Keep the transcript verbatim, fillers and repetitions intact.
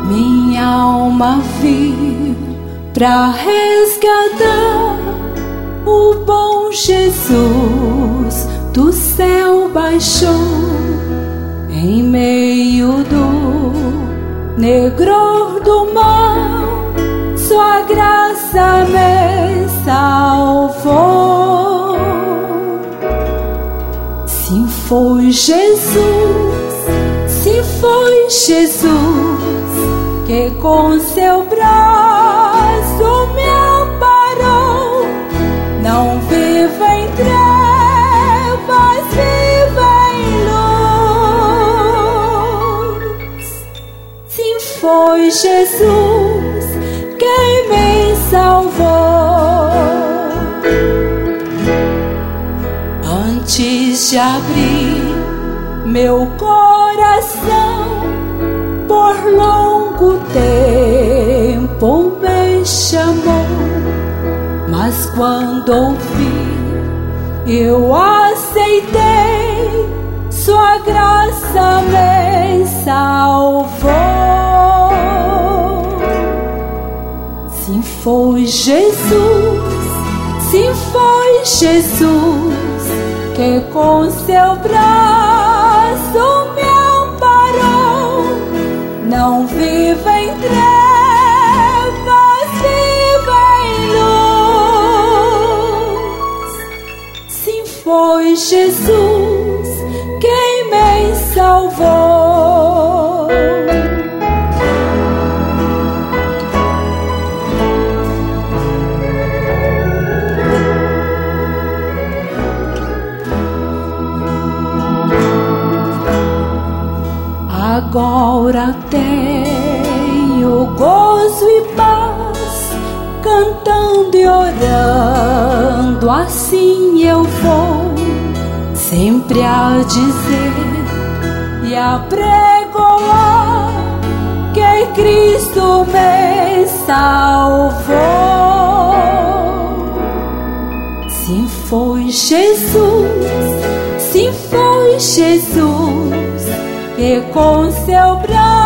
minha alma viu pra resgatar. O bom Jesus do céu baixou, em meio do negror do mar, sua graça me salvou. Sim, foi Jesus, sim, foi Jesus, que com seu braço me amparou. Não vive em trevas, vive em luz. Sim, foi Jesus quem me salvou. Antes de abrir meu coração, por longo tempo me chamou. Mas quando ouvi, eu aceitei, sua graça me salvou. Sim, foi Jesus, sim, foi Jesus, que com seu braço me amparou. Não vive em trevas, vive em luz. Sim, foi Jesus quem me salvou. Agora tenho gozo e paz, cantando e orando, assim eu vou sempre a dizer e a pregoar que Cristo me salvou. Sim, foi Jesus, sim, foi Jesus, que com seu braço